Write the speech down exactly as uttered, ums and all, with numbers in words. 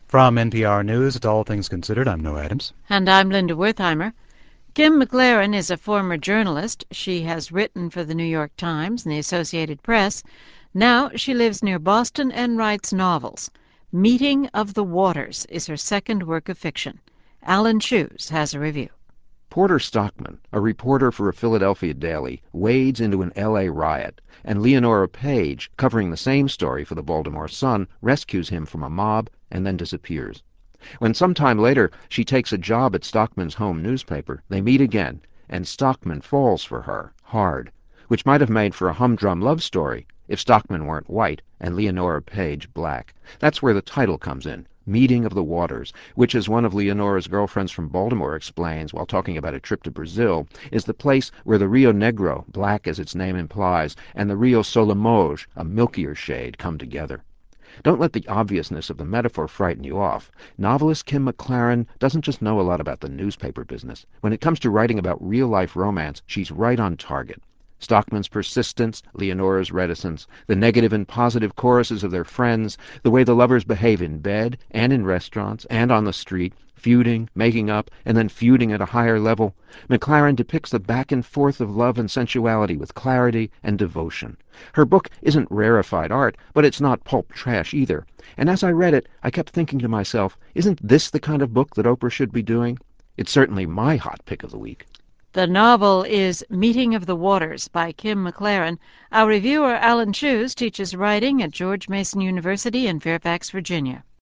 From N P R News, it's All Things Considered. I'm Noah Adams. And I'm Linda Wertheimer. Kim McLaren is a former journalist. She has written for the New York Times and the Associated Press. Now she lives near Boston and writes novels. Meeting of the Waters is her second work of fiction. Alan Shoes has a review. Porter Stockman, a reporter for a Philadelphia daily, wades into an L A riot, and Leonora Page, covering the same story for the Baltimore Sun, rescues him from a mob and then disappears. When some time later she takes a job at Stockman's home newspaper, they meet again, and Stockman falls for her, hard, which might have made for a humdrum love story if Stockman weren't white and Leonora Page black. That's where the title comes in. Meeting of the Waters, which, as one of Leonora's girlfriends from Baltimore explains while talking about a trip to Brazil, is the place where the Rio Negro, black as its name implies, and the Rio Solimões, a milkier shade, come together. Don't let the obviousness of the metaphor frighten you off. Novelist Kim McLaren doesn't just know a lot about the newspaper business. When it comes to writing about real-life romance, she's right on target. Stockman's persistence, Leonora's reticence, the negative and positive choruses of their friends, the way the lovers behave in bed and in restaurants and on the street, feuding, making up, and then feuding at a higher level. McLaren depicts the back and forth of love and sensuality with clarity and devotion. Her book isn't rarefied art, but it's not pulp trash either. And as I read it, I kept thinking to myself, isn't this the kind of book that Oprah should be doing? It's certainly my hot pick of the week. The novel is Meeting of the Waters by Kim McLaren. Our reviewer, Alan Shoes, teaches writing at George Mason University in Fairfax, Virginia.